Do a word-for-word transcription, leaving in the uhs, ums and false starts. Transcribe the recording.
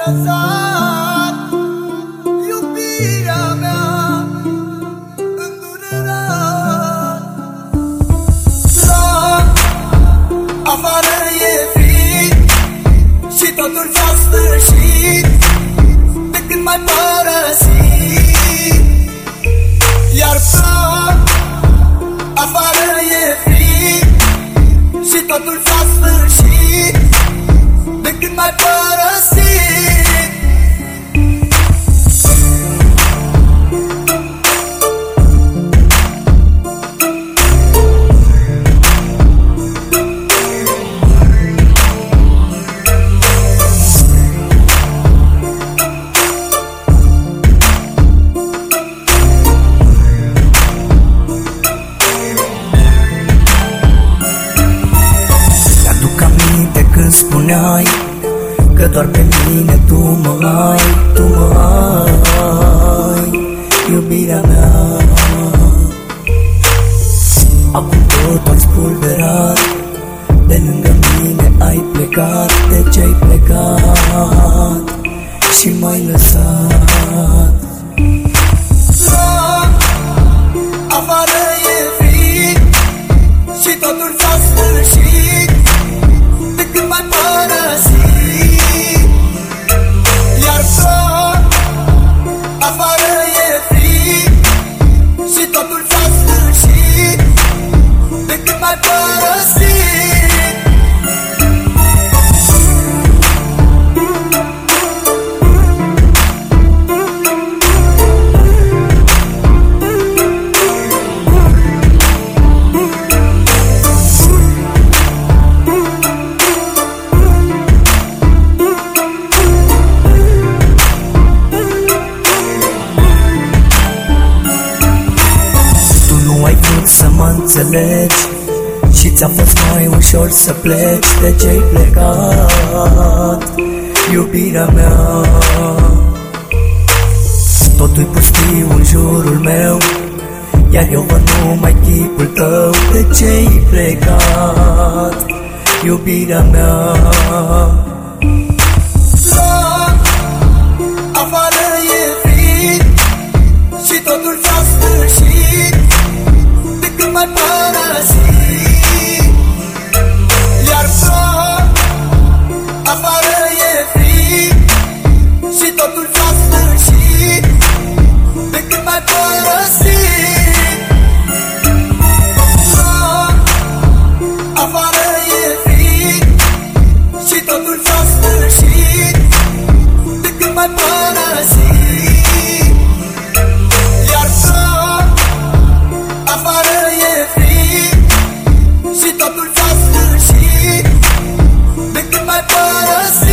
lăsat iubirea mea îndurerat. La afară e frig și totul s-a sfârșit de când m-ai părăsit. Iar la afară e frig și totul s-a sfârșit de când m-ai părăsit. Când spuneai că doar pe mine tu mă ai, tu mă ai, iubirea mea. Acum totul spulberat, de lângă mine ai plecat. De ce-ai plecat și m-ai lăsat? La afară e frig și totul s-a sfârșit de când m-ai părăsit. Iar la afară e frig și totul s-a sfârșit de când m-ai părăsit. Să mă înțelegi și ți-a fost mai ușor să pleci. De ce-ai plecat, iubirea mea? Totul-i pustiu în jurul meu, iar eu văd numai chipul tău. De ce-ai plecat, iubirea mea? La afară e frig și totul s-a sfârșit de când m-ai părăsit. Iar la afară e frig și totul s-a sfârșit de când m-ai părăsit. La afară e frig și totul s-a sfârșit de când m-ai părăsit. Iar la afară e frig și totul s-a sfârșit de când m-ai părăsit.